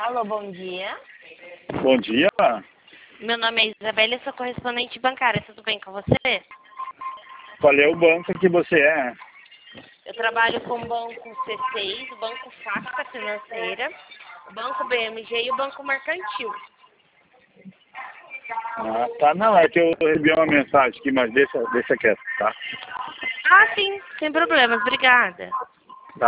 Alô, bom dia. Bom dia. Meu nome é Isabela e sou correspondente bancária. Tudo bem com você? Qual é o banco que você é? Eu trabalho com o Banco C6, o Banco Facta Financeira, o Banco BMG e o Banco Mercantil. Ah, tá. Não, é que eu recebi uma mensagem aqui, mas deixa quieto, tá? Ah, sim, sem problemas. Obrigada.